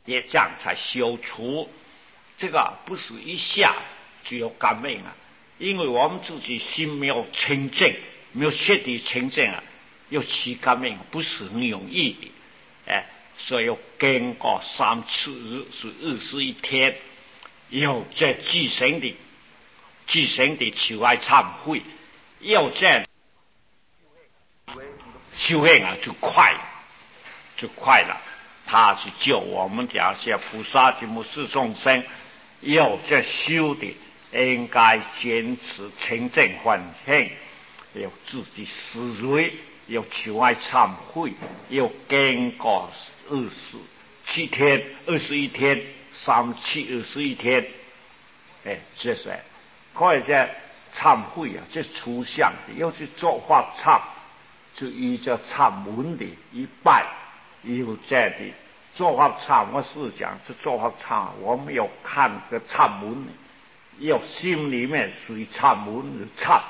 也这样才修除。这个不是一下就有改变啊，因为我们自己心没有清净，没有彻底清净啊，要起改变不是很容易的，所以要经过3次日是21天，要这自省的求爱忏悔，要这修行啊就快了。他是救我们这些菩萨及母师众生，要这修的应该坚持清净环境，要自己思维，要求爱忏悔，要经过21天，3次21天，这是可以这忏悔啊，这出相的，要去做法忏，就依着忏文的一拜。有这的做法忏，我是讲这做法忏，我们要看这忏文，要心里面随忏文的忏，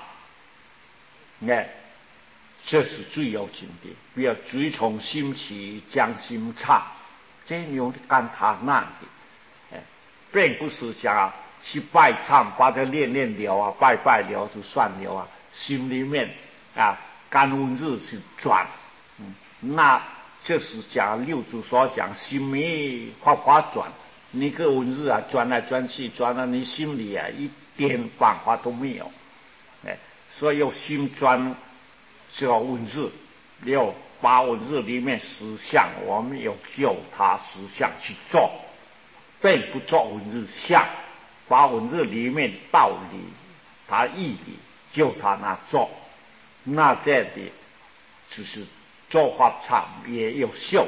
这是最要紧的。不要追从心起，将心忏，这有干他难的，并不是讲去拜忏，把它练了啊，拜了就算了啊，心里面干温日去转，那这是讲六祖所讲心没法转，你个文字啊转来转去，转到你心里啊一点办法都没有，所以要心专这个文字，要把文字里面实相，我们要就它实相去做，并不做文字相，把文字里面道理、它义理就它那做，那这里就是做法忏也有效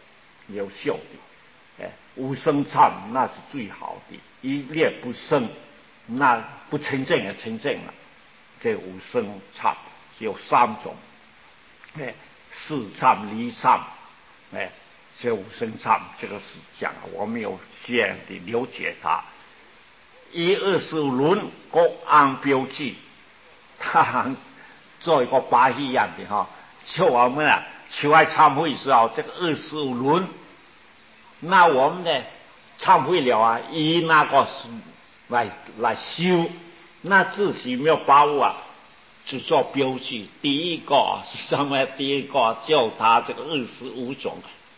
的，无生忏那是最好的，一念不生，那不清净也清净了。这无生忏有3种，事忏、离忏，这无生忏，这个是讲我们有这样的了解它。125轮各按标记，他做一个巴一样的哈，就我们求爱忏悔时候，这个25轮，那我们呢忏悔了啊，以那个来修，那自己没有把握啊，就做标记。第一个是什么？第一个就他这个25种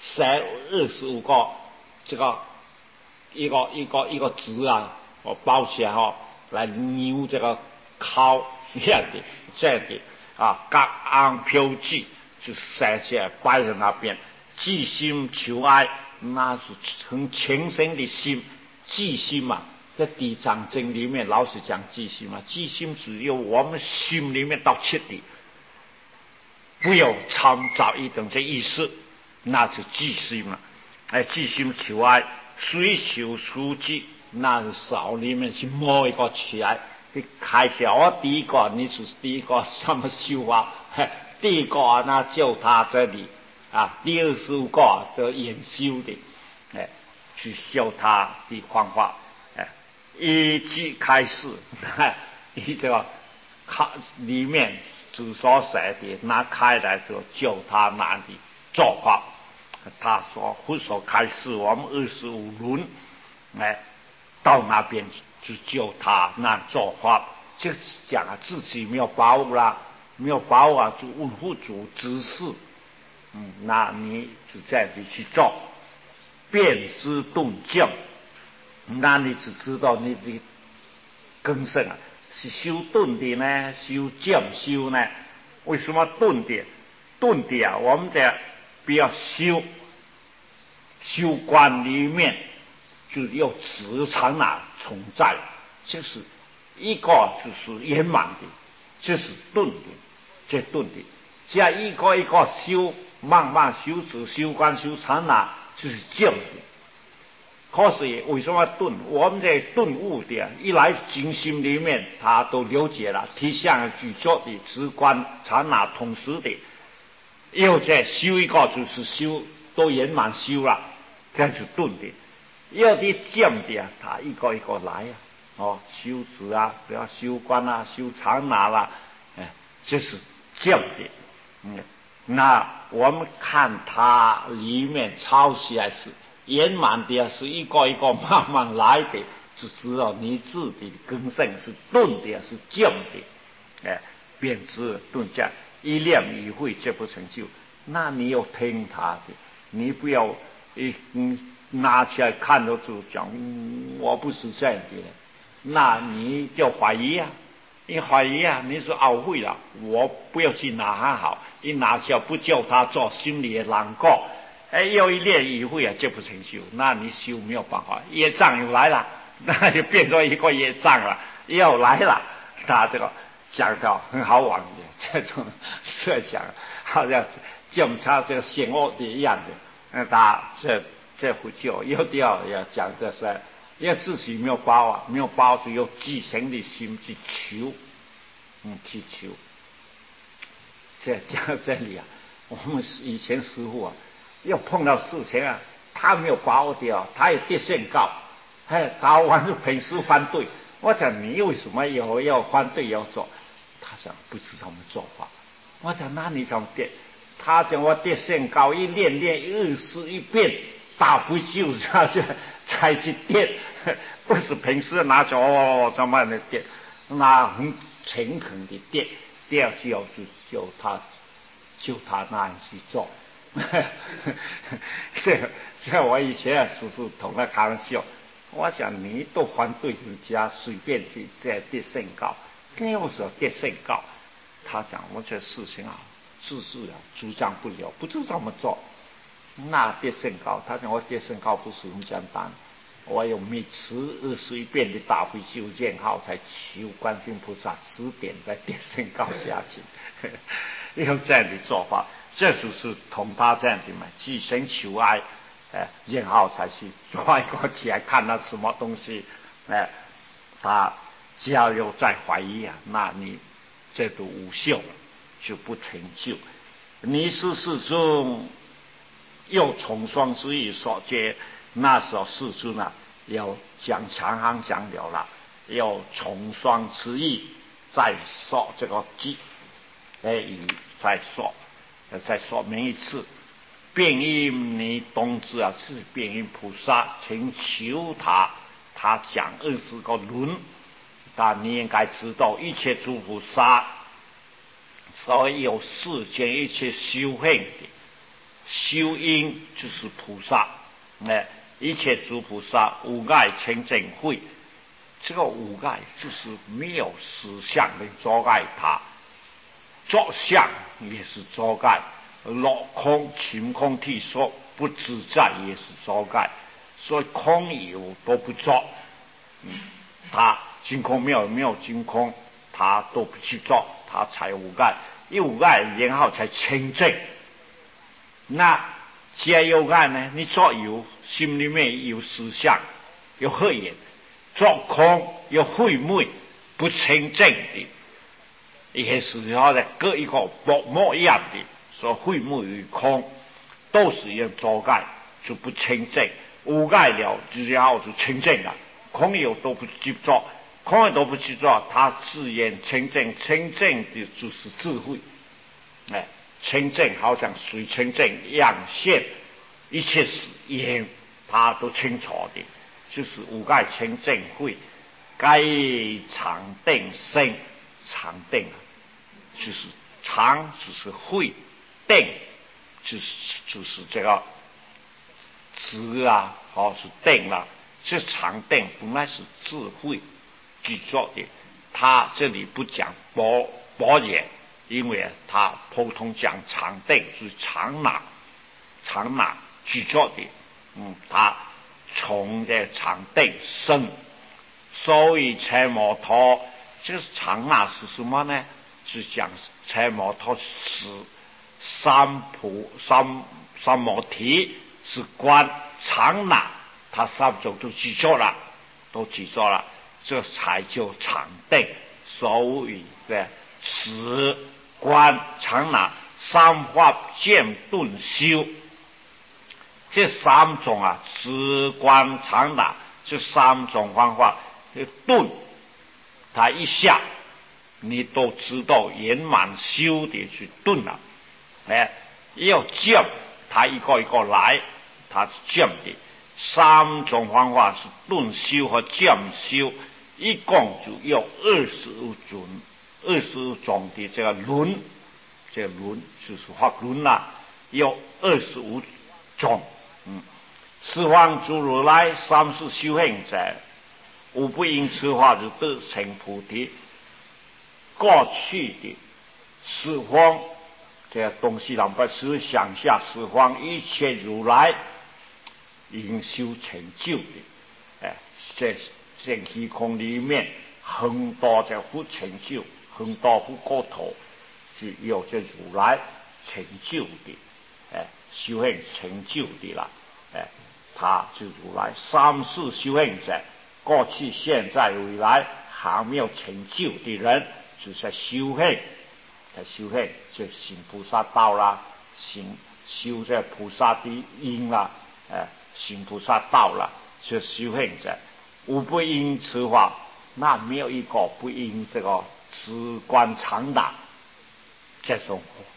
，25个这个一个字啊，我包起来来扭这个靠这样的各按标记就写起来摆在那边，记心求爱，那是很虔诚的心，记心嘛。在地藏经里面老是讲记心嘛，记心只有我们心里面到彻底，不要掺杂一种这意思，那是记心嘛。记心求爱，随求出记，那是手里面去摸一个起来，你开小第一个，你是第一个什么修啊？第一个那就他这里第25个的研修的，去修他的方法。一句开始，你这个里面主所写的拿开来就他那的做法，他所开始我们25轮，到那边去就他那做法，就是讲自己没有把握啦，没有把握就问不足知识，那你就这样去做，辨知顿教。那你只知道你的根生是修顿的呢，修降修呢？为什么顿的？顿的我们的不要修观里面就要直常存在，就是一个就是圆满的，就是顿的，这顿的。加一个一个修，慢慢修直、修观、修常就是降的。可是为什么顿？我们在顿悟的，一来精心里面他都了解了，体相具足的直观刹那同时的，又再修一个就是修都圆满修了，这是顿的。要的降的他一个一个来修直不要修观修刹那啦，这是降的。那我们看它里面抄起来是圆满的是一个一个慢慢来的，就知道你自己的根性是钝的，是静的，便知顿降，一念一会皆不成就。那你要听他的，你不要拿起来看到就讲，我不是这样的人，那你就怀疑啊。你怀疑啊，你是懊悔了，我不要去拿还好，一拿起来不叫他做，心里也难过。又一念一会啊，就不成修，那你修没有办法，业障又来了，那就变成一个业障了，又来了。他这个讲到很好玩的这种设想，好像检查这个险恶的一样的。他这呼救有的要讲这是，因为自己没有包啊，没有包就有寄生的心去求，去求。这讲到这里啊，我们以前师父啊，要碰到事情啊，他没有把握掉，他也跌宣告，搞完就平时反对。我讲你为什么要反对要做？他讲不知道我们做法。我讲那你怎么跌？他讲我跌宣告一练20一遍，打不就他就才去跌，不是平时拿着怎么的跌，那很诚恳的跌。第二句要就他那样去做。这我以前时时同他开玩笑，我想你都反对人家随便去在跌宣告，更有时候跌宣告。他讲我这事情啊，自啊主张不了，不知道怎么做。那跌宣告，他讲我跌宣告不是很简单，我有每次21遍的大悲咒念号，才求观世音菩萨指点，再跌宣告下去。用这样的做法，这就是同他这样的嘛，寄生求爱，然后才去抓一个起来看他什么东西，他只要有在怀疑啊，那你这都无效，就不成就。你是世尊又重双之意所接，那时候世尊啊，要讲长行讲了了，要重双之意再说这个记。再说明一次，变音你懂知啊，是变音菩萨，请求他讲20个轮，但你应该知道，一切诸菩萨，所有世间一切修行的修因就是菩萨，一切诸菩萨无碍清净慧，这个无碍就是没有实相的阻碍他。作相也是遮盖，落空晴空替说不自在也是遮盖，所以空有都不做，他净空没有净空，他都不去做，他才无碍，一无碍然后才清净。那既然有碍呢，你做有心里面有思想，有黑眼，做空有晦昧，不清净的。也是要的各一个薄膜一样的，所晦昧与空都是用遮盖，就不清净。无盖了，然后就清净了。空有都不去做，空有都不去做，他自然清净。清净的就是智慧，清净好像水清净阳现，一切是言他都清楚的，就是无盖清净慧，该常定生。常定就是常，就是慧，定就是这个知啊，是定了。这常定本来是智慧具作的，他这里不讲般若，因为他普通讲常定是常拿具作的，他从这常定生，所以才摩托。这个常拿是什么呢？是讲财摩托是三摩提是观常拿，他3种都记住了，这才叫常定。所以的持观常拿3法渐顿修，这3种啊，持观常拿这3种方法顿。他一下，你都知道圆满修的去顿了，要降，他一个一个来，他降的， 三种方法是顿修和渐修，一共就有25种的这个轮，这个轮就是法轮啦，有25种。十方诸如来三世修行者，无不因此法而得成菩提。过去的十方这个东西，咱们思想下，十方一切如来应修成就的，在虚空里面很多这不成就，很多不过头，是有这如来成就的，修行成就的啦，他就如来三世修行者，过去、现在、未来还没有成就的人，就在修行。修行就行菩萨道啦，修这菩萨的因啦，行菩萨道啦，就修行者无不因此法，那没有一个不因这个直观常达这种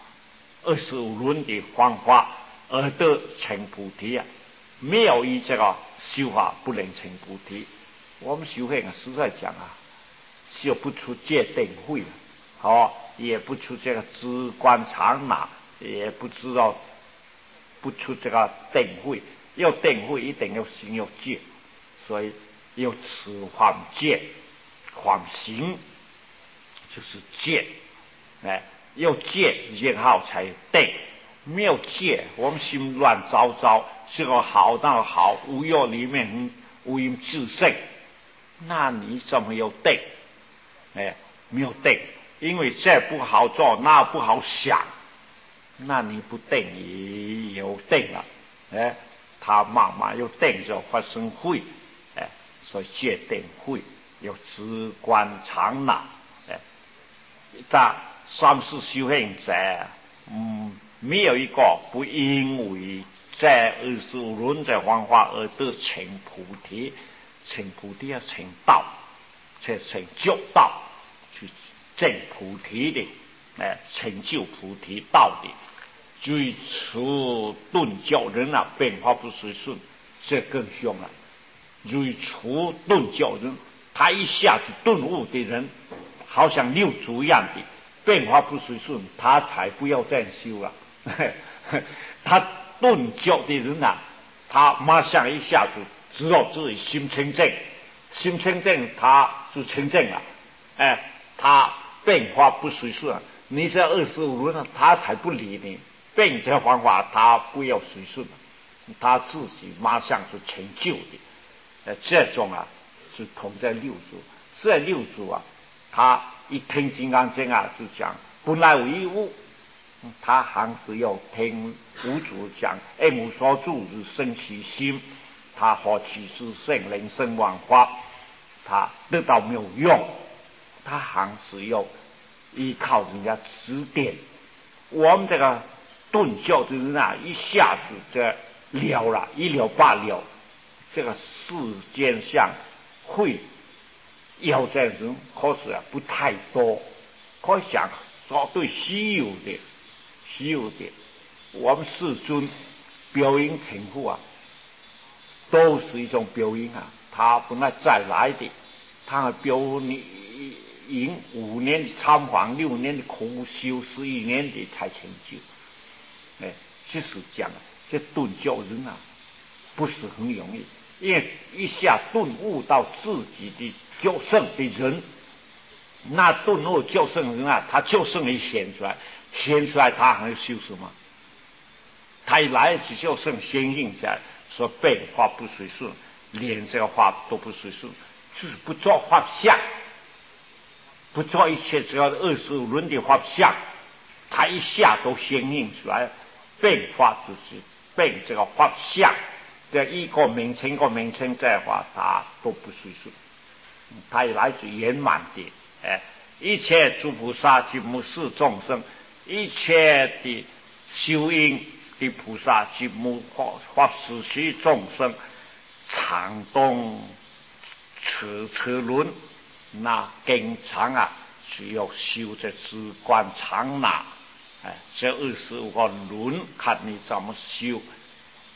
25轮的方法而得成菩提啊！没有一这个修法不能成菩提。我们修行实在讲啊，修不出戒定慧也不出这个直观常拿，也不知道不出这个定慧。要定慧一定要行有戒，所以要持缓戒，缓行就是戒，要戒然后才定。没有戒，我们心乱糟糟，这个好那个好，无有里面无因自胜，那你怎么有定？没有定。因为这不好做，那不好想，那你不定也有定了，他慢慢有定就发生慧，所以戒定慧有直观常拿，但三世修行者，没有一个不因为在25轮的方法而得成菩提。成菩提要成道，才成就道，去证菩提的，成就菩提道的。最初顿教人啊，变化不随顺，这更凶了。最初顿教人，他一下子顿悟的人，好像六祖一样的变化不随顺，他才不要再修了。他顿教的人啊，他马上一下子知道自己心清净，心清净他是清净了，他变化不随顺，你这25轮他才不理你，变这方法他不要随顺，他自己马上就成就的，这种啊是同在六祖。这六祖啊，他一听金刚经啊就讲本来无一物，他还是要听五祖讲无所住而生其心，他何其之圣人生万法，他得到没有用，他还是要依靠人家指点。我们这个顿教的人啊，一下子就了，一了罢了，这个世间上会要这人可是不太多，可想说对稀有的，我们世尊表演成佛啊，都是一种表演啊，他本来再来的，他表演5年的参访，6年的苦修，11年的才成就。其实讲这顿教人啊，不是很容易，因为一下顿悟到自己的究竟的人，那顿悟究竟人啊，他究竟一显出来他还要修什么？他一来就究竟显现起来，说变化不随顺，连这个话都不随顺，就是不做法相，不做一切只要25轮的法相，他一下都显现出来。变化就是变这个法相，这一个名称在话，他都不随顺。他一来是圆满的，一切诸菩萨及母世众生，一切的修因的菩萨及母法时期众生，常动车轮，那经常啊只有修这直观常拿。这25个轮看你怎么修，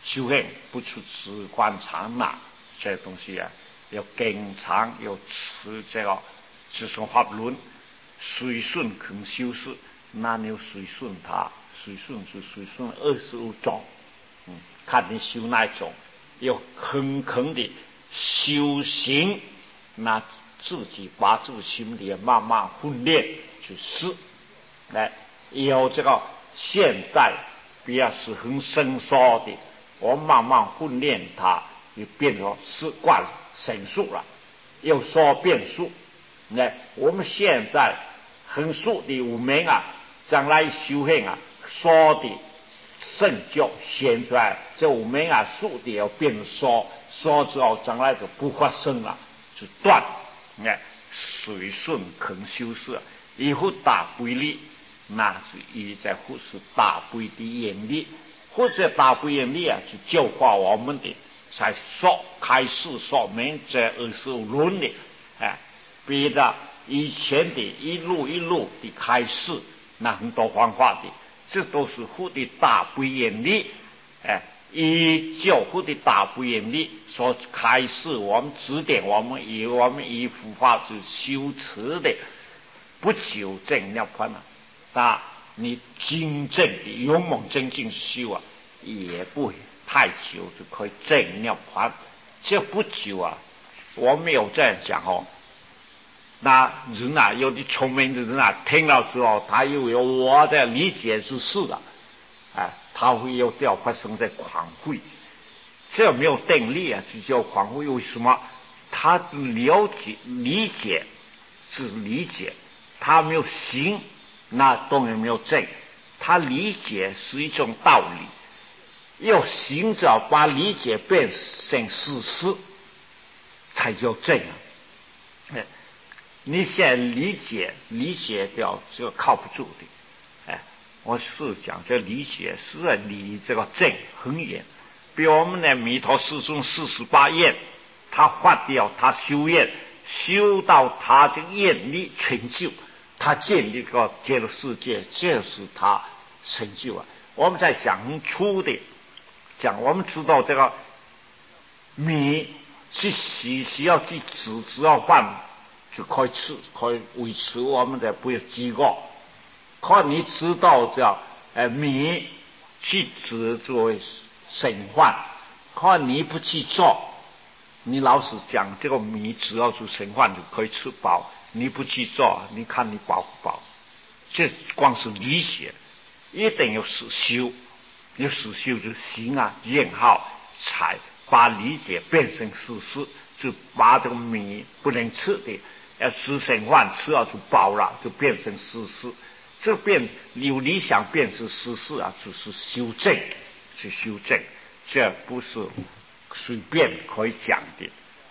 修行不出直观常那这东西啊，要经常要持这个自性法论，随顺肯修饰，那你要随顺它，随顺就随顺25种，看你修哪一种，要狠狠的修行，那自己把自己心里慢慢训练去试，来有这个现在不要是很生疏的，我慢慢训练它，就变成习惯神速了，又说变数。那我们现在很速的我们啊，将来修行啊，说的圣教显出来，这我们啊速的要变说之后，将来就不发生了，就断。哎，随顺肯修饰，以后大规律，那是一在护持大规的严厉，或者大规严厉啊，去教化我们的，才说开始说明这25轮的，哎，比的以前的一路一路的开始，那很多方法的，这都是护的大规严厉，哎。以教护的大不严厉所开始，我们指点我们以佛法去修持的，不求证涅槃了。但你真正的勇猛精进修啊，也不太久就可以证涅槃。这不久啊，我没有这样讲哦。那人啊，有的聪明的人啊，听了之后，他又有我的理解之事了。哎，他会又掉发生在狂慧，这没有定力啊，这叫狂慧。为什么？他了解理解是理解，他没有行，那当然没有正。他理解是一种道理，要行者把理解变成事实，才叫正啊。哎，你现在理解掉就靠不住的。我是讲这理解是离这个正很远，比我们的弥陀师兄48愿，他发掉他修愿，修到他这个愿力成就，他建立个极乐世界，这是他成就啊。我们在讲初的讲，我们知道这个米去洗需要去只要饭就可以吃，可以维持我们的不要饥饿。看你知道叫米去指作为神饭，看你不去做，你老是讲这个米只要是神饭就可以吃饱，你不去做，你看你饱不饱？这光是理解，一定要实修，要实修就行啊，然后才把理解变成事实，就把这个米不能吃的，要吃神饭吃了就饱了，就变成事实。这变有理想变成实事啊，就是修正，是修正，这不是随便可以讲的。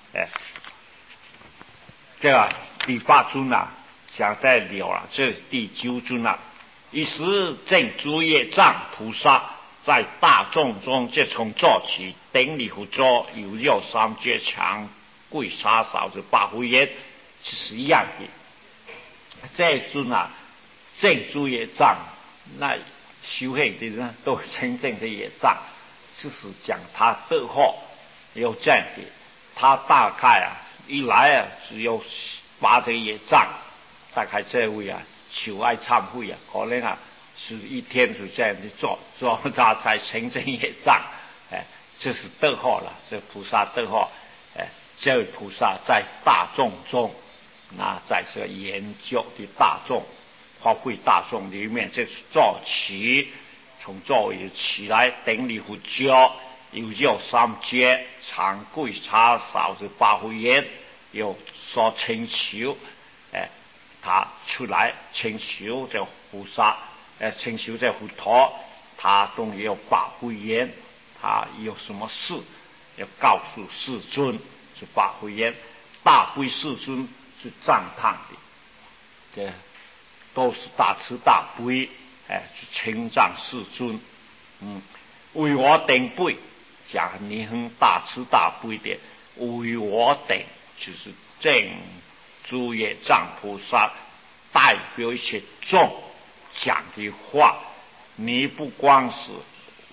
这个第8尊啊，讲在了啊，这第9尊啊，一时正诸业藏菩萨在大众中，这从做起，顶礼佛座，有肉三阶强，跪沙扫这八回言，是一样的。这一尊啊。正诸业障，那修行的人都真正的业障，就是讲他德后有这样的，他大概啊一来啊只有把这个业障，大概这位啊求爱忏悔啊，可能啊是一天就这样的做他才成正业障，这是德后了，这菩萨德后，这位菩萨在大众中，那在这个研究的大众。花卉大众里面，这是坐起，从座位起来，顶礼佛教，有叫三阶，长跪叉扫这八回言，有说请求，他出来请求这菩萨，请求这佛陀，他都有八回言，他有什么事要告诉世尊，是八回言，大归世尊是赞叹的，对。都是大慈大悲，去称赞世尊，为我等辈讲你很大慈大悲的，为我等就是正诸业藏菩萨代表一切众讲的话，你不光是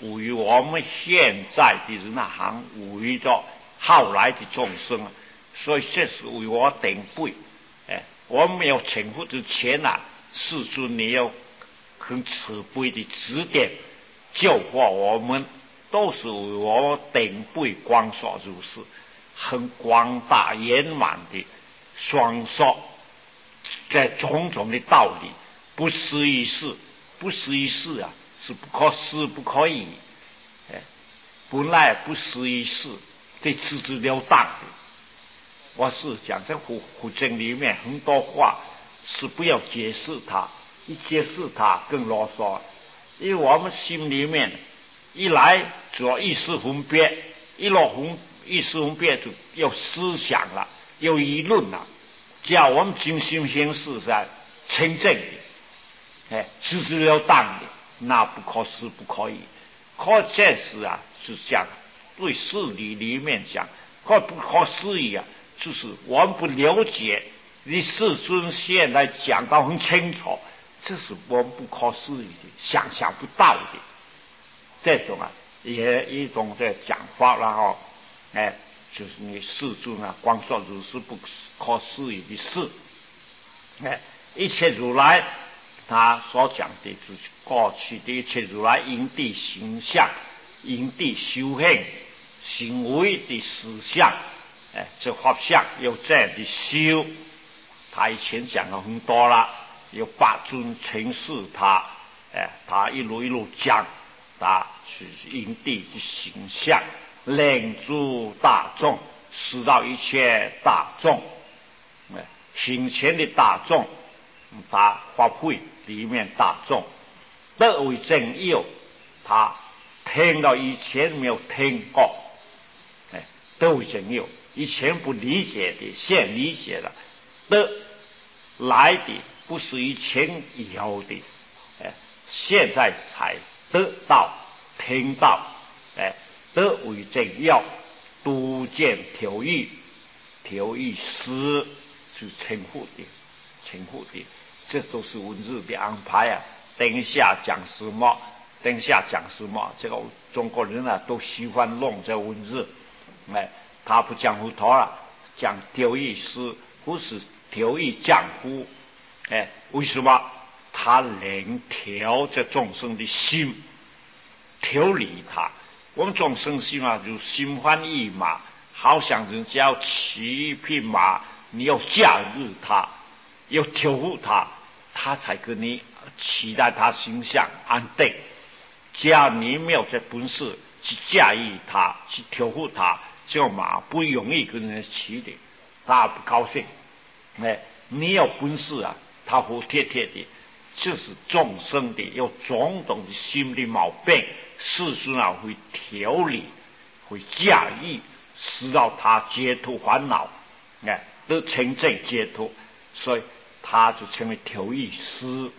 为我们现在的人行为着后来的众生啊，所以这是为我顶背。我们要成佛之前啊，世尊你要很慈悲的指点教化我们，都是为我顶背光所如是，很广大圆满的双说在种种的道理，不思议事，不思议事啊，是不可思不可议。本来不思议事，这直截了当的。我是讲在佛经里面很多话是不要解释它，一解释它更啰嗦。因为我们心里面一来主要意识分别，一落意识分别就有思想了，有议论了，叫我们精心行事是清正的，直截了当的，那不可思不可议。可这是是讲对事理里面讲，可不可思议啊，就是我们不了解，你世尊现在讲到很清楚，这是我们不可思议的，想象不到的。这种也一种在讲法了就是你世尊光说如是不可思议的事。一切如来他所讲的就是过去的一切如来因地形象、因地修行、行为的实相，这法相有这样的修。他以前讲了很多了，有八尊承事他，他一路讲，他是因地的形象，令诸大众，使到一切大众，行前的大众，他发挥里面大众得为正有，他听到以前没有听过，得为正有，以前不理解的现理解了，得来的不是以前有的，现在才得到听到，得为正有，都见调意，调意师是称呼的，这都是文字的安排等下讲什么，这个中国人都喜欢弄这文字，他不讲佛陀了，讲调意师，不是调意讲乎，为什么？他能调这众生的心，调理他。我们众生心就心欢意马，好像人家要骑一匹马，你要驾驭它，要调护它，他才跟你期待他形象安定。只要你没有这本事去驾驭它，去调护它，这马不容易跟人骑的，他不高兴。你有本事他服帖帖的。就是众生的有种种的心理毛病，世尊会调理，会驾驭，使到他解脱烦恼，得清净解脱，所以他就成为调意师。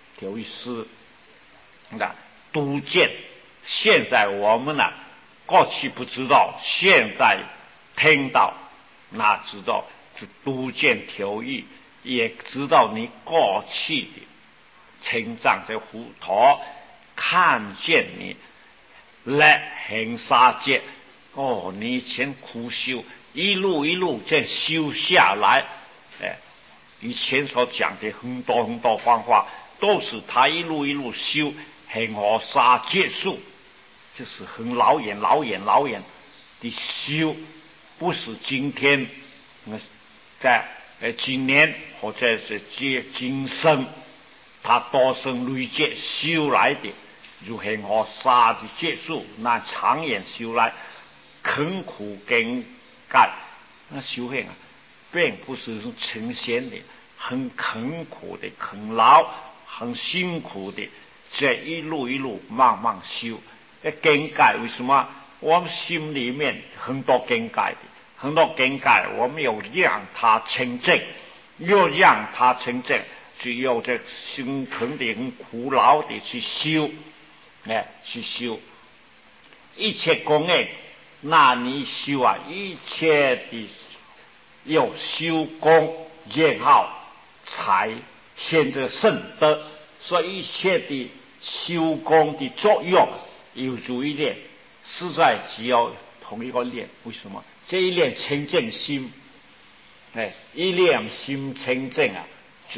都见，现在我们过去不知道，现在听到，那知道就都见调意，也知道你过去的成长在佛陀看见你来行杀戒，你以前苦修，一路这修下来，以前所讲的很多方法，都是他一路修行和杀戒术，就是很老远的修，不是今天在今年或者是今生他多生累劫修来的，如行和杀的戒术，那长远修来肯苦更干，那修行并不是成仙的，很肯苦的，很劳，很辛苦的，这一路慢慢修。更改为什么？我们心里面很多更改的，很多更改，我们要让它清净，要让它清净，就要这心肯定很苦劳的去修，去修一切功业。那你修一切的要修功，然后才现这圣德。所以一切的修功的作用， 有主一念，实在只有同一个念。为什么？这一念清净心，一念心清净啊，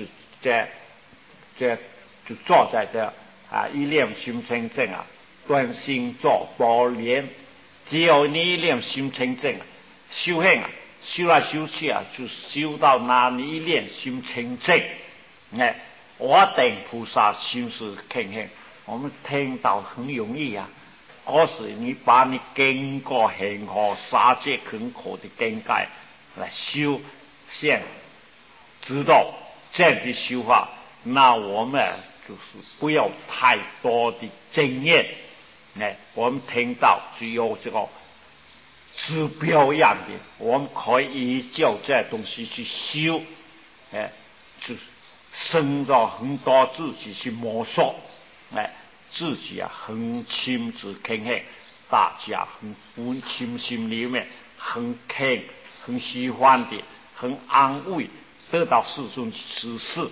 就坐在这啊，一念心清净啊，专心做波念。只有你一念心清净啊，修行啊，修来修去啊，就修到那你一念心清净。我等菩萨心是清净，我们听到很容易啊。可是你把你经过恒河沙界很苦的境界来修现，知道这样的修法，那我们就是不要太多的经验。我们听到只有这个指标样的，我们可以依照这东西去修，就生到很多自己去摸索，自己啊很亲自庆幸，大家很亲心里面很看很喜欢的，很安慰，得到世尊指示，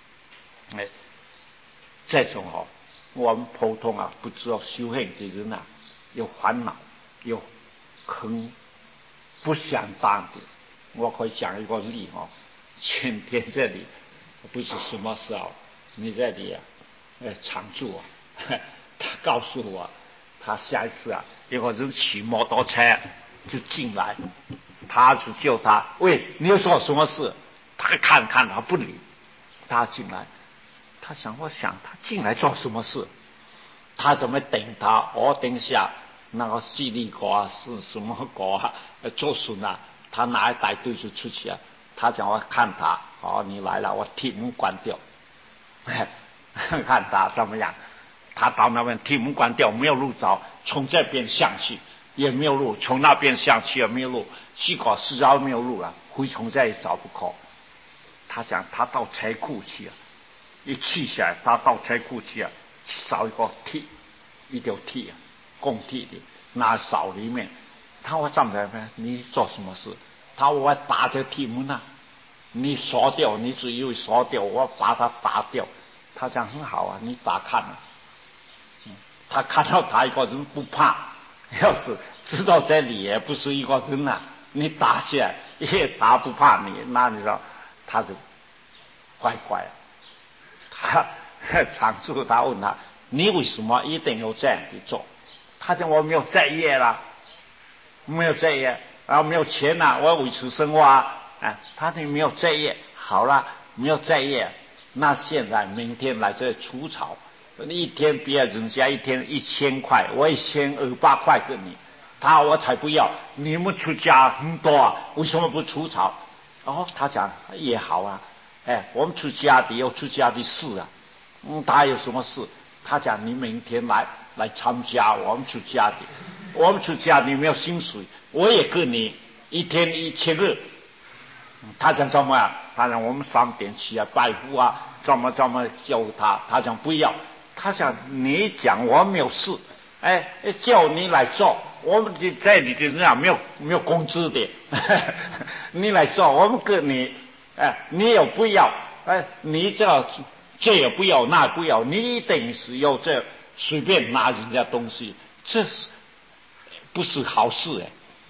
这种我们普通啊不知道修行的人啊，有烦恼，有很不相当的。我可以讲一个例前天这里不是什么时候，你这里常住啊，他告诉我，他下一次啊，有个人骑摩托车就进来，他就叫他，喂，你要做什么事？他看他不理，他进来，我想他进来做什么事？他怎么等他？等下那个西利果是什么果做笋啊？他拿一袋对就出去啊。他讲我看他，你来了，我铁门关掉。看他怎么样？他到那边铁门关掉，没有路找，从这边上去也没有路，从那边上去也没有路，结果实在没有路了，回从这里找不可。他讲他到车库去啊，一去下来，他到车库去啊，找一条梯啊，公梯的，拿手里面。他说站在那，你做什么事？他说我打这铁门啊，你锁掉，你只以为锁掉，我把它打掉。他讲很好啊，你打看啊。他看到他一个人不怕，要是知道这里也不是一个人啊，你打起来也打不怕你，那你说他就乖乖。他常住他问他，你为什么一定要这样去做？他讲我没有在业啦，没有在业，然后没有钱啦，我要维持生活啊。他讲没有在业，好了，没有在业，那现在明天来这里除草，一天比人家一天1000块，我1200块给你，我才不要。你们出家很多啊，为什么不除草？他讲也好啊，我们出家的有出家的事啊，他有什么事？他讲你明天来参加我们出家的，我们出家的没有薪水，我也给你一天1200。他讲怎么样？他讲我们3点起啊，拜佛啊，怎么叫他？他讲不要。他讲你讲我没有事，叫你来做，我们在你的人啊没有工资的，你来做，我们给你，你也不要，你这也不要，那也不要，你一定是要这随便拿人家东西，这是不是好事？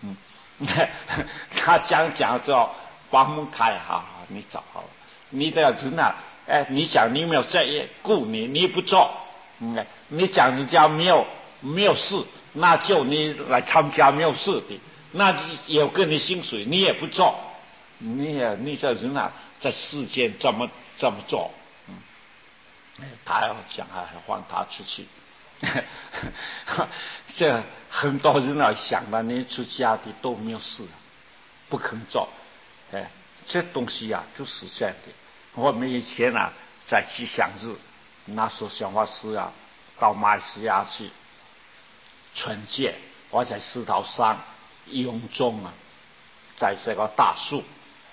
他讲之后，把门开，好，你找好了，你的人啊，你想你没有在业，雇你不做，你讲人家没有事，那就你来参加没有事的，那有给你薪水，你也不做，你这人啊，在世间这么做，他要讲还放他出去。这很多人啊想的，你出家的都没有事，不肯做，这东西啊就是这样的。我们以前啊在吉祥日，那时候小法师啊到马来西亚去春节，我在石头山雍中啊，在这个大树，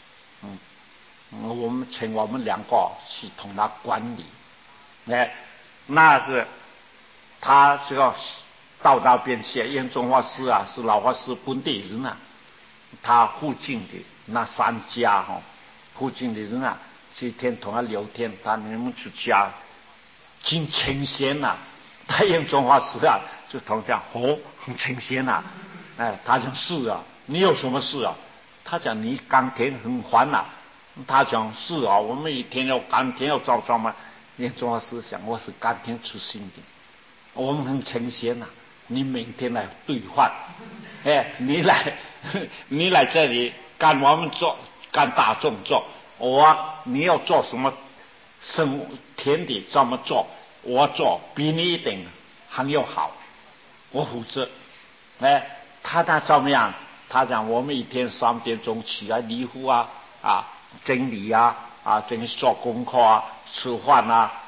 我们请我们2个去同他管理，那是他这个到那边去，因中法师啊是老法师本地人啊，他附近的那3家附近的人啊，这一天同他聊天，他你们出家，真清闲呐， 他用中华师啊，就同讲很清闲啊，他讲是啊，你有什么事啊？他讲你甘甜很烦呐，他讲是啊，我们一天要甘甜要照嘛。念中华师想，我是甘甜出心的，我们很清闲呐，你明天来兑换，你来这里干我们做，干大众做，你要做什么田地怎么做，我做比你一定很有好，我负责。他怎么样？他讲我们一天3点钟起来理户整理整理做功课吃饭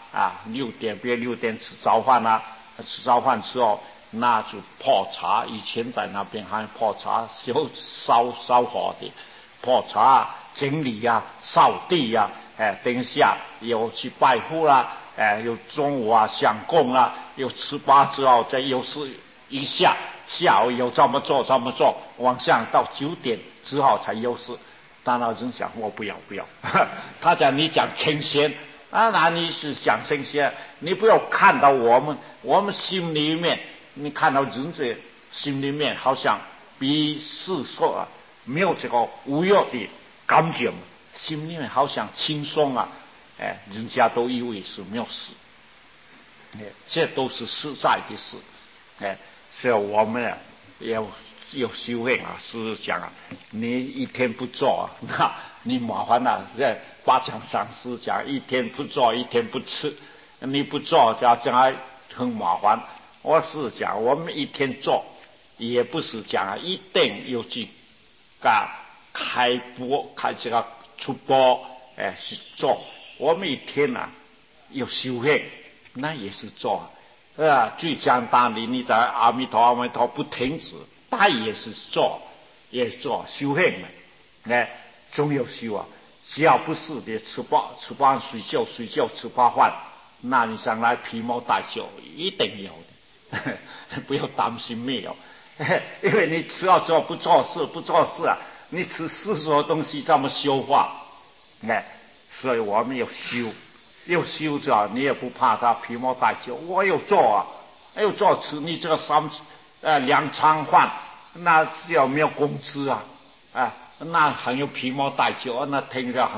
6点吃早饭吃早饭之后那就泡茶，以前在那边还泡茶，烧火的泡茶，整理扫地等一下又去拜户又中午想供又吃饱之后再又是一下午又这么做，往上到9点之后才休息。大脑人想我不要，他讲你讲清闲那你是讲清闲，你不要看到我们心里面，你看到人这心里面好像比世俗没有这个无忧的感觉，心里面好像轻松人家都以为是没有事，这都是实在的事，所以我们要修行是讲你一天不做那你麻烦八强上师讲一天不做一天不吃，你不做将来很麻烦。我是讲我们一天做，也不是讲一定要去开这个出播是做，我们一天要修行，那也是做。最简单的，你在阿弥陀不停止，他也是做修行嘛，总有修只要不是的吃饱睡觉吃饱饭，那你将来皮毛大小一定有的，不要担心没有，因为你吃了之后不做事你吃世俗的东西怎么消化？所以我们要修着，你也不怕他皮毛大小，我有做吃你这个2餐饭，那有没有工资那很有皮毛大小，那听着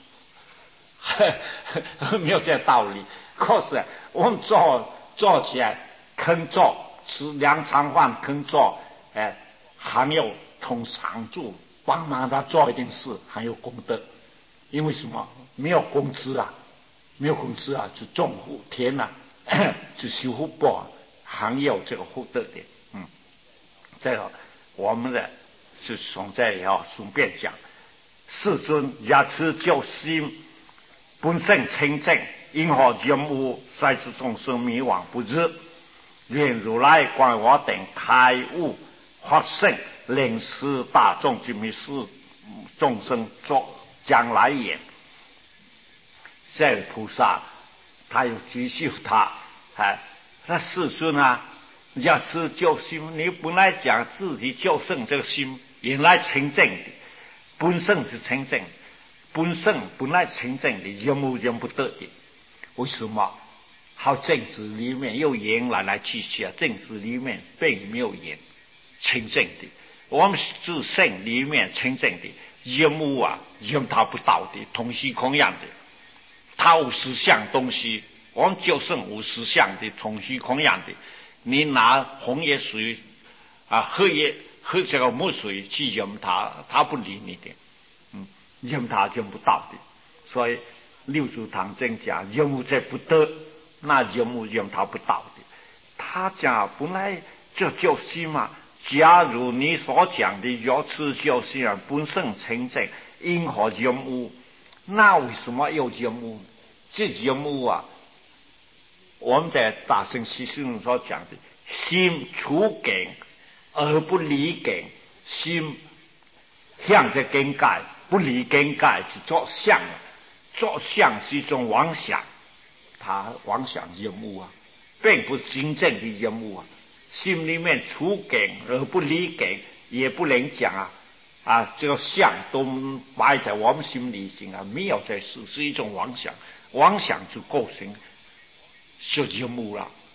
很没有这道理。可是我们做起来肯做，吃2餐饭肯做，还有同常住帮忙他做一件事，还有功德。因为什么？没有工资就种田就修福报，还有这个福德的。这个我们的是从这里顺便讲，世尊也持救心，本性清净，因何染污，塞之众生迷惘不知？愿如来观我等开悟法性，令使大众之迷失众生作将来也。这位菩萨他有举修那世尊要持救心，你本来讲自己救生这个心原来清净的，本身是清净，本来清净的，染污染不得的。为什么？好政治里面有言来去政治里面并没有言清净的，我们自性里面清净的，染污染他不到的，同虚空样的，他50项东西，我们就剩50项的同虚空样的。你拿红叶水喝这个木水去染他不理你的，染他染不到的。所以六祖坛经讲染污这不得，那染他不到的。他讲本来就救心嘛，假如你所讲的若持救心本身清净，因何染污？那为什么要染污？这染污我们在大乘习训所讲的，心处境而不离境，心向着境界，不离境界是作相，作相是一种妄想，他妄想染污并不是真正的染污心里面处境而不离境，也不能讲这个相都摆在我们心里没有这事，是一种妄想，妄想就构成就染污了，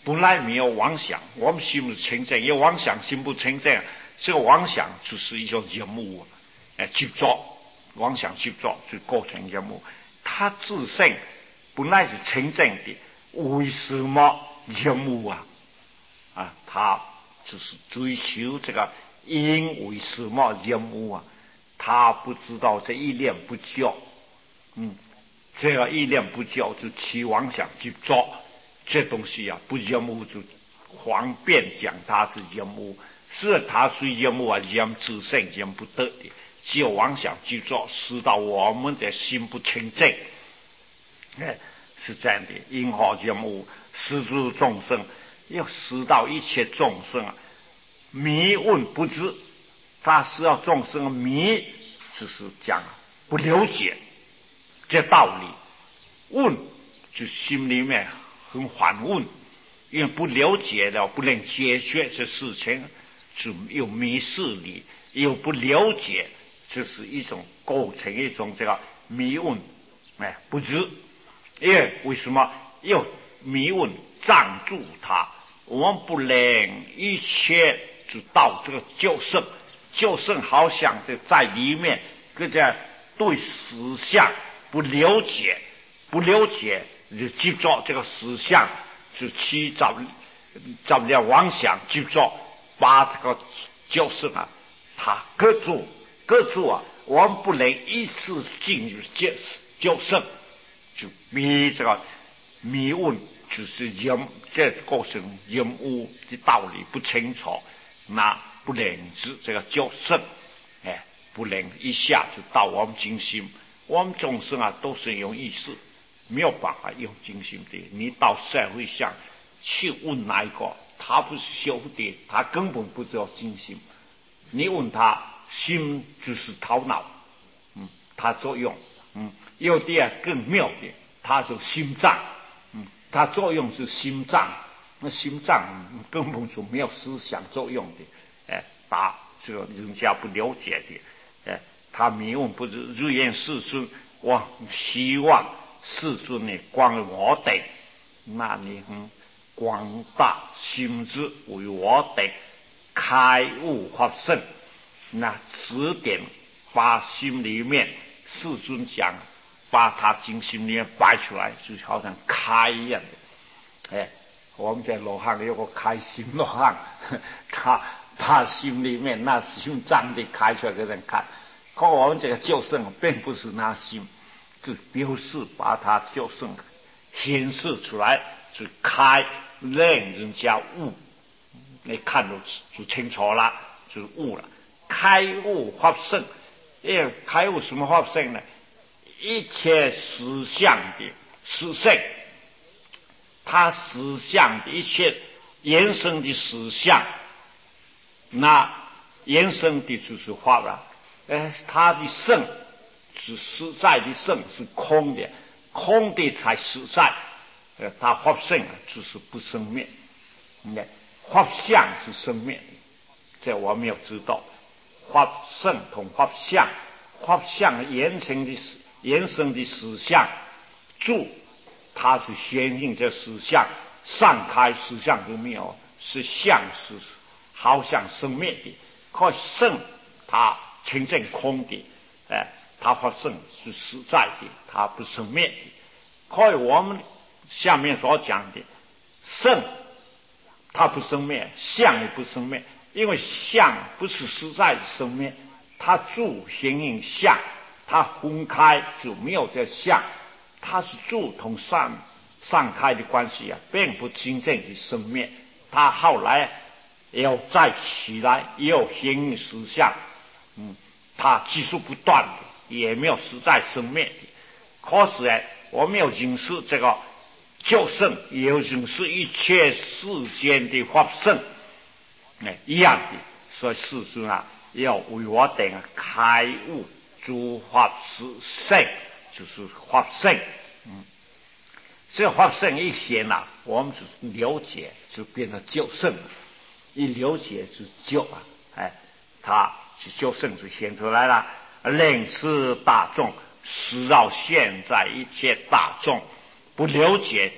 本来没有妄想，我们心不清净，有妄想心不清净，这个妄想就是一种任务执着，妄想执着就构成任务。他自性本来是清净的，为什么任务他就是追求这个因，为什么任务他不知道这一念不觉，这个一念不觉就起妄想执着，这东西不任务就方便讲它是任务，是它是任务任自性任不得的，只有妄想执着，使到我们的心不清净，是这样的。因何任务使诸众生，要使到一切众生迷问不知，他使到众生迷，就是讲不了解这道理，问就心里面很反问，因为不了解了，不能解决这事情，就又迷失你，又不了解，这是一种构成一种这个迷问，不知。因为什么又迷问障住他？我们不能一切就到这个救胜，救胜好像就在里面，这对实相不了解，就执着这个实相，就去找了妄想执着，把这个救胜他隔住，我们不能一次进入救胜。就迷这个迷问，就是这构成任务的道理不清楚，那不能知这个救胜，不能一下就到我们精心。我们众生都是用意识，没有办法用精心的。你到社会上去问哪一个，他不是修的，他根本不知道精心。你问他，心就是头脑，它作用。有的更妙的，它就心脏，它作用是心脏，那心脏根本就没有思想作用的，把这个人家不了解的，他迷问不是日言世尊，我希望世尊呢光我哋，那你广大心智为我哋开悟发圣，那指点把心里面。世尊讲，把他精心里面摆出来，就好像开一样的。我们在罗汉有个开心罗汉，他把心里面那心脏的开出来给人看。可我们这个救圣并不是那心，就表示把他救圣显示出来，就开让人家悟，你看就清楚了，就悟了，开悟发圣。开悟什么发生呢？一切实相的实性，它实相的一切延伸的实相，那延伸的就是法了。它的圣是实在的圣，是空的，空的才实在。它法性就是不生灭，法相是生灭的，这我们要知道。法性同法相，法相延伸的实相，住它是显现这实相，散开实相就没有，是相是好像生灭的，可圣它清净空的，它法性是实在的，它不生灭的。可以我们下面所讲的圣，它不生灭，相也不生灭。因为相不是实在的生灭，它住显应相，它分开就没有这相，它是住同散开的关系并不真正的生灭。它后来要再起来，也有显应实相，它技术不断的，也没有实在生灭的。可是我们要认识这个救圣，也要认识一切世间的法圣。一样的，所以世尊要为我等开悟诸法实性，就是法性。这法性一显我们就了解，就变成救圣了。一了解就救他救圣就显出来了。令是大众，使到现在一切大众不了解的，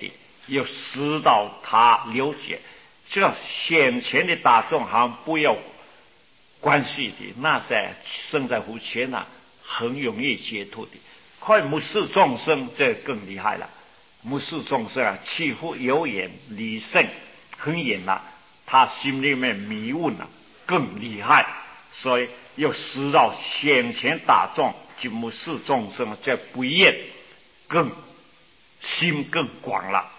又使到他流血。这先前的大众好像不要关系的，那些身在乎前啊，很容易解脱的。快目视众生，这更厉害了。目视众生啊，几乎有眼离圣，很远了，他心里面迷问啊，更厉害。所以又使到先前大众及目视众生，这不厌更心更广了。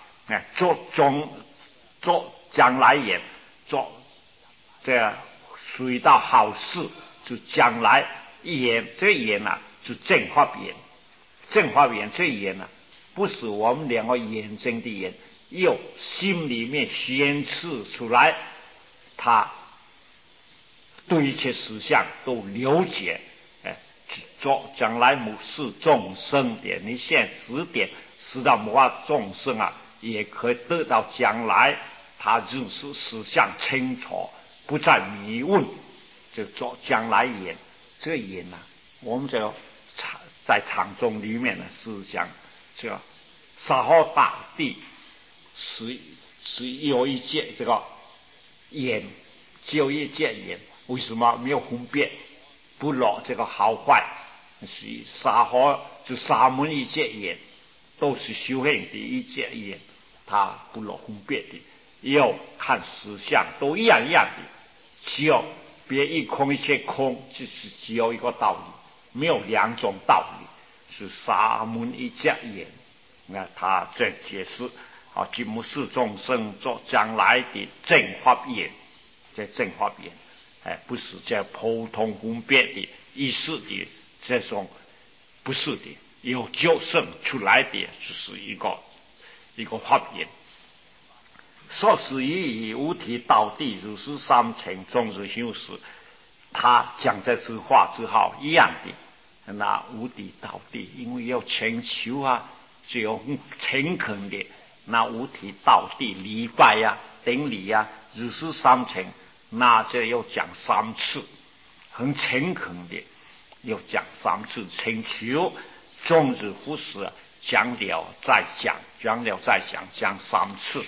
做将来也做这属到好事，就将来言，这言啊，就正法言。正法言这言呢，不是我们两个眼睛的眼，又心里面显示出来，他对一切实相都了解。做将来目视众生的，你现在指点使到某个众生啊，也可以得到将来他认识实相清楚，不再迷问，就做将来言。这言呢，我们这在场中里面呢，是讲这个沙河大地是有一界这个眼，只有一界眼，为什么没有分辨不落这个好坏？是沙河就沙门一界眼，都是修行的一界眼，他不落分辨的，要看实相都一样一样的，只有别一空一切空，就是只有一个道理，没有两种道理，是沙门一界眼。那他这解释啊，即目视众生做将来的正法眼，这正法眼，不是这普通分别的意识的这种，不是的，有纠正出来的，就是一个法眼。说是以无体道地如是三乘终日修持，他讲这句话之后一样的，那无体道地，因为要请求啊，只有诚恳的，那无体道地礼拜呀、顶礼呀，如是三乘，那这要讲3次，很诚恳的，要讲3次，请求终日不时讲了再讲，讲了再讲，讲3次。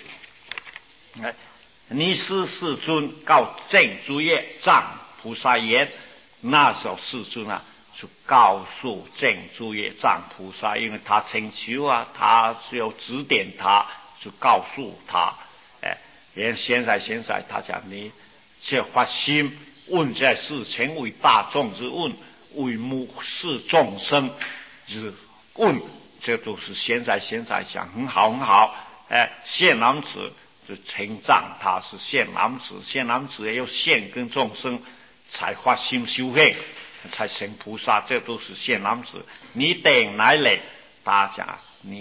你是世尊告正诸业藏菩萨言，那时候世尊啊，就告诉正诸业藏菩萨，因为他请求啊，他只有指点他，就告诉他，连现在他讲你这发心问这事情为大众之问，为目视众生之问，这都是现在讲很好很好。现男子就称赞他是现男子，现男子也要现跟众生才发心修行，才成菩萨，这都是现男子。你等来了，大家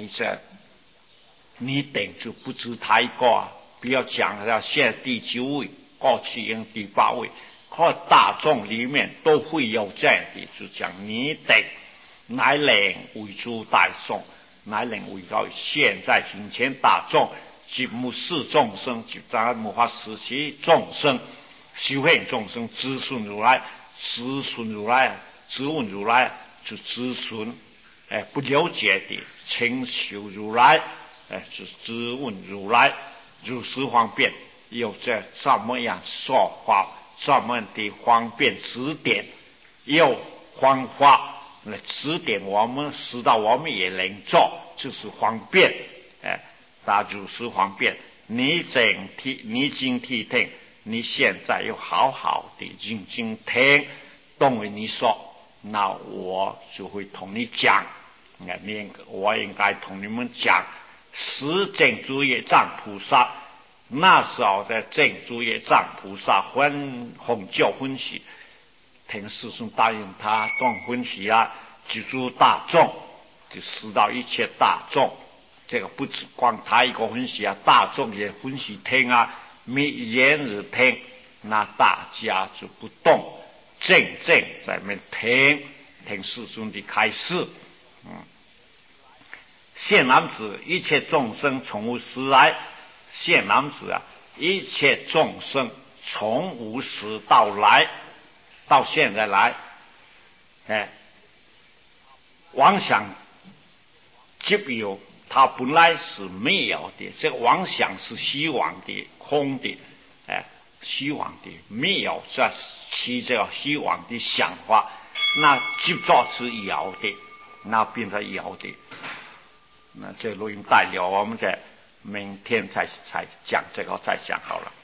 你等就不止他一个啊，不要讲要现第9位，过去应第8位，和大众里面都会有这样的，就讲你等乃能为诸大众，乃能为到现在今前大众。即目视众生，即咱无法实习众生，修行众生，咨询如来，咨询如来，质问如来，就咨询，不了解的，请求如来，就质问如来，如是方便，有这么样说法，这么的方便指点，有方法来指点我们，使到我们也能做，就是方便，大如是方便，你今听听，你现在要好好的认真听，懂为你说，那我就会同你讲，我应该同你们讲，十正诸业藏菩萨，那时候的正诸业藏菩萨弘教欢喜，听师兄答应他动欢喜啊，居诸大众，就使到一切大众。这个不只光他一个分析啊，大众也分析听啊，言而听，那大家就不动，正在那听师兄的开示。现男子一切众生从无始来，现男子啊，一切众生从无始到来，到现在来，妄想即有它本来是没有的，这个妄想是虚妄的、空的，虚妄的，没有这起这个虚妄的想法，那执着是有的，那变成有的。那这录音带了，我们在明天才讲这个，再讲好了。